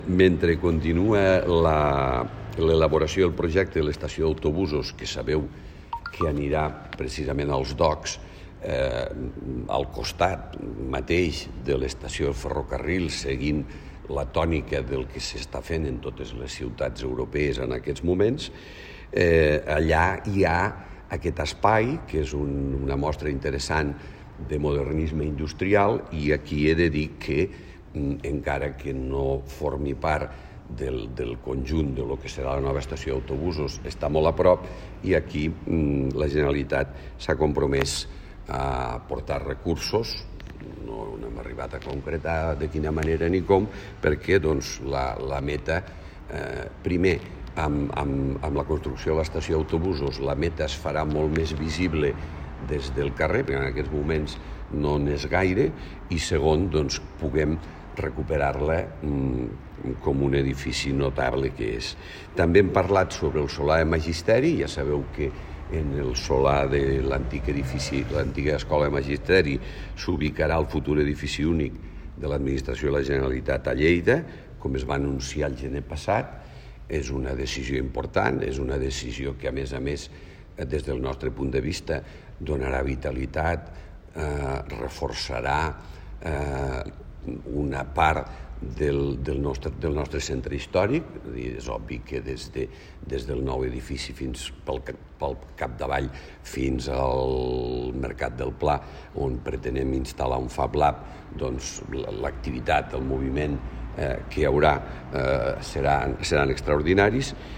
Mentre continua l'elaboració del projecte de l'estació d'autobusos, que sabeu que anirà precisament als docks, al costat mateix de l'estació de ferrocarril, seguint la tònica del que s'està fent en totes les ciutats europees en aquests moments, allà hi ha aquest espai, que és una mostra interessant de modernisme industrial, i aquí he de dir que, encara que no formi part del conjunt de lo que serà la nova estació d'autobusos, està molt a prop, i aquí la Generalitat s'ha compromès a aportar recursos. No hem arribat a concretar de quina manera ni com, perquè la meta, primer, amb la construcció de l'estació d'autobusos, la meta es farà molt més visible des del carrer, perquè en aquests moments no n'és gaire, i segon, puguem recuperar-la com un edifici notable que és. També hem parlat sobre el solar de Magisteri. Ja sabeu que en el solar de l'antic edifici, l'antiga escola de Magisteri, s'ubicarà el futur edifici únic de l'administració de la Generalitat a Lleida, com es va anunciar el gener passat. És una decisió important, és una decisió que, a més, des del nostre punt de vista, donarà vitalitat, reforçarà una part del nostre centre històric. És obvi que des del nou edifici fins pel capdavall fins al Mercat del Pla, on pretenem instal·lar un Fab Lab, l'activitat, el moviment que hi haurà seran extraordinaris,